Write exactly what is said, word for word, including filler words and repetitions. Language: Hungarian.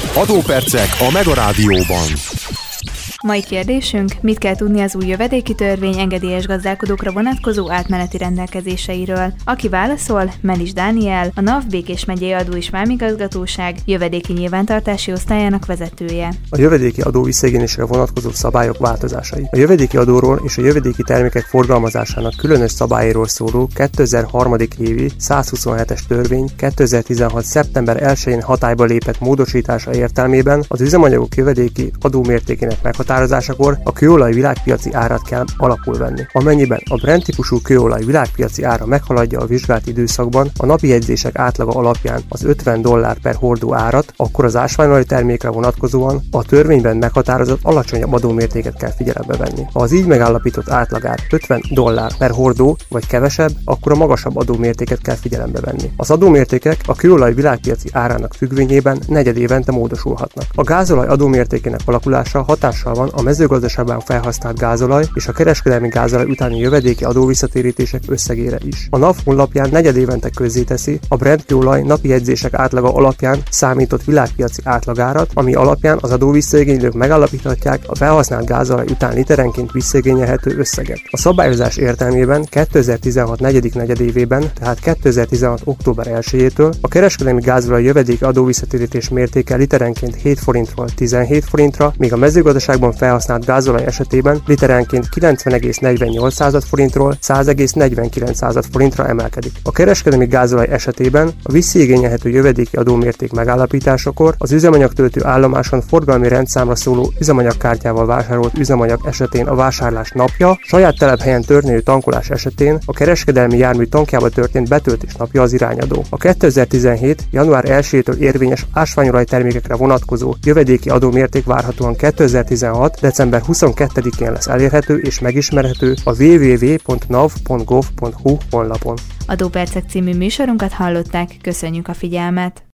Adópercek a Mega Rádióban. Mai kérdésünk, mit kell tudni az új jövedéki törvény engedélyes gazdálkodókra vonatkozó átmeneti rendelkezéseiről? Aki válaszol, Melis Dániel, a NAV Békés megyei Adó és Vámigazgatóság jövedéki nyilvántartási osztályának vezetője. A jövedéki adó visszaigénylésre vonatkozó szabályok változásai. A jövedéki adóról és a jövedéki termékek forgalmazásának különös szabályairól szóló kétezer-három. évi százhuszonhetes törvény kétezer-tizenhat. szeptember elsején hatályba lépett módosítása értelmében az üzemanyagok jövedéki adómértékének meghatározásakor a kőolaj világpiaci árat kell alapul venni. Amennyiben a Brent típusú kőolaj világpiaci ára meghaladja a vizsgált időszakban a napi jegyzések átlaga alapján az ötven dollár per hordó árat, akkor az ásványolaj termékre vonatkozóan a törvényben meghatározott alacsonyabb adómértéket kell figyelembe venni. Ha az így megállapított átlagár ötven dollár per hordó vagy kevesebb, akkor a magasabb adómértéket kell figyelembe venni. Az adómértékek a kőolaj világpiaci árának függvényében negyedévente módosulhatnak. A gázolaj adómértékének alakulása hatással van a mezőgazdaságban felhasznált gázolaj és a kereskedelmi gázolaj utáni jövedéki adóvisszatérítések összegére is. A NAV honlapján negyedévente közzéteszi a Brent kőolaj napi jegyzések átlaga alapján számított világpiaci átlagárat, ami alapján az adóvisszaigénylők megállapíthatják a felhasznált gázolaj után literenként visszaigényelhető összeget. A szabályozás értelmében kétezer-tizenhat negyedik negyedévében, tehát kétezer-tizenhat október elsejétől a kereskedelmi gázolaj jövedéki adóvisszatérítés mértéke literenként hét forintról tizenhét forintra, míg a mezőgazdaságban felhasznált gázolaj esetében literenként kilencven egész negyvennyolc forintról száz egész negyvenkilenc forintra emelkedik. A kereskedelmi gázolaj esetében a visszaigényelhető jövedéki adómérték megállapításakor az üzemanyagtöltő állomáson forgalmi rendszámra szóló üzemanyagkártyával vásárolt üzemanyag esetén a vásárlás napja, saját telephelyen történő tankolás esetén a kereskedelmi jármű tankjába történt betöltés napja az irányadó. A kétezer-tizenhét. január elsejétől érvényes ásványolaj termékekre vonatkozó jövedéki adómérték várhatóan kétezer-tizenhat. december huszonkettedikén lesz elérhető és megismerhető a double-u double-u double-u pont nav pont gov pont hu honlapon. Adópercek című műsorunkat hallották, köszönjük a figyelmet!